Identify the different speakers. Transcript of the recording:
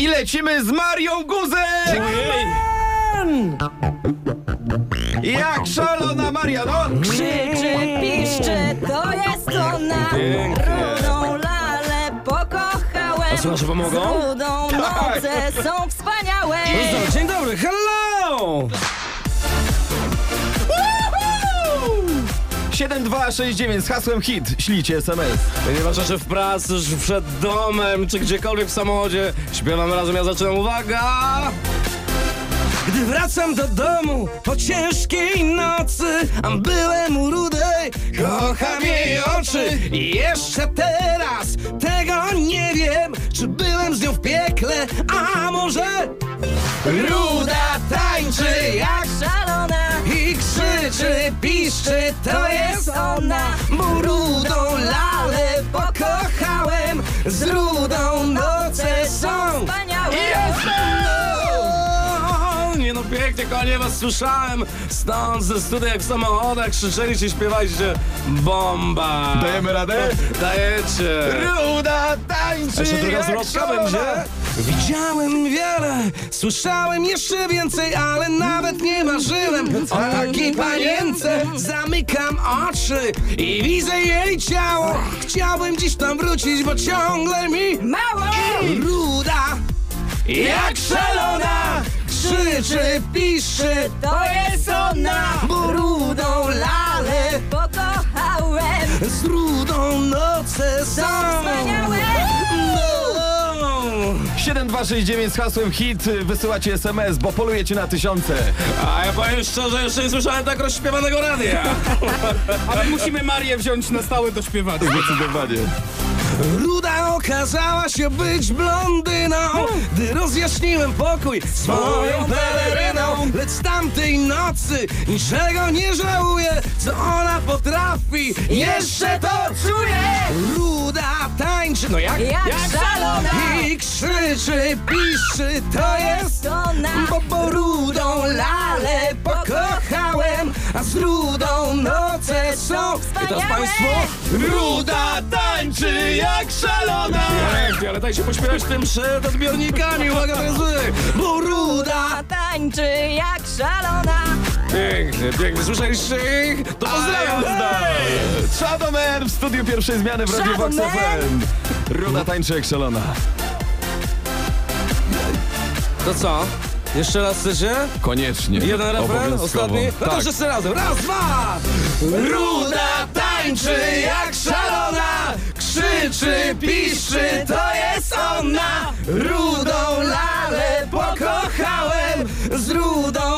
Speaker 1: i lecimy z Marią Guzek! Jak szalona Maria, no!
Speaker 2: Krzyczy, piszczy, to jest ona. Rudą lalę pokochałem.
Speaker 3: A słuchacze pomogą?
Speaker 2: Z rudą noce są wspaniałe.
Speaker 3: Dzień dobry, hello!
Speaker 1: 7269 z hasłem hit. Ślijcie SMS.
Speaker 3: Nieważne, czy w pracy, czy przed domem, czy gdziekolwiek w samochodzie, śpiewamy razem, ja zaczynam, uwaga! Gdy wracam do domu po ciężkiej nocy, a byłem u rudej, kocham jej oczy. I jeszcze teraz tego nie wiem, czy byłem z nią w piekle, a może ruda tańczy jak
Speaker 2: Szalona
Speaker 3: i krzyczy, piszczy, to jest ona. Bo rudą lalę pokochałem, z rudą noce są
Speaker 2: wspaniałe.
Speaker 3: Nie no, pięknie, kochanie, was słyszałem stąd ze studia, jak w samochodach krzyczeliście, śpiewaliście, bomba.
Speaker 1: Dajemy radę?
Speaker 3: Dajecie.
Speaker 1: Ruda tańczy
Speaker 3: A jeszcze druga
Speaker 1: jak
Speaker 3: zwrotka
Speaker 1: szalona.
Speaker 3: będzie? Widziałem wiele, słyszałem jeszcze więcej, ale nawet nie marzyłem o takiej panience. Zamykam oczy i widzę jej ciało. Chciałbym dziś tam wrócić, bo ciągle mi
Speaker 2: Mało!
Speaker 3: ruda, jak szalona, krzyczy, piszczy,
Speaker 2: To jest ona.
Speaker 3: bo rudą lalę,
Speaker 2: Pokochałem.
Speaker 3: z rudą noce są
Speaker 2: Wspaniałe.
Speaker 3: No.
Speaker 1: 7269 z hasłem hit. Wysyłacie SMS, bo polujecie na tysiące.
Speaker 3: A ja powiem szczerze, jeszcze nie słyszałem tak rozśpiewanego radia.
Speaker 4: Ale musimy Marię wziąć na stałe do śpiewania.
Speaker 1: Zdecydowanie.
Speaker 3: Ruda okazała się być blondyną, gdy rozjaśniłem pokój swoją peleryną. Lecz z tamtej nocy niczego nie żałuję, co ona potrafi, jeszcze to czuję. Ruda tańczy, no jak
Speaker 2: szalona.
Speaker 3: i krzyczy, piszczy, to jest
Speaker 2: ona.
Speaker 3: bo rudą lalę pokochałem, a z rudą noce są. I teraz państwo,
Speaker 1: Ruda tańczy jak szalona.
Speaker 3: pięknie, ale daj się pośpiewać tym przed odbiornikami, uwaga, to jest zły. Bo ruda.
Speaker 2: Tańczy jak szalona.
Speaker 3: Pięknie, pięknie, słyszeliście ich? To pozdrawiam was dalej.
Speaker 1: Shadomer w studiu pierwszej zmiany w Radio Vox
Speaker 2: Shadomer.
Speaker 1: FM. Ruda tańczy jak szalona.
Speaker 3: To co? Jeszcze raz chcecie?
Speaker 1: Koniecznie.
Speaker 3: Jeden refren?
Speaker 1: Obowiązkowo.
Speaker 3: Ostatni? No to
Speaker 1: Tak.
Speaker 3: już jeszcze razem. Raz, dwa! Ruda tańczy jak szalona, krzyczy, piszczy, to jest ona. Rudą lalę pokochałem, z rudą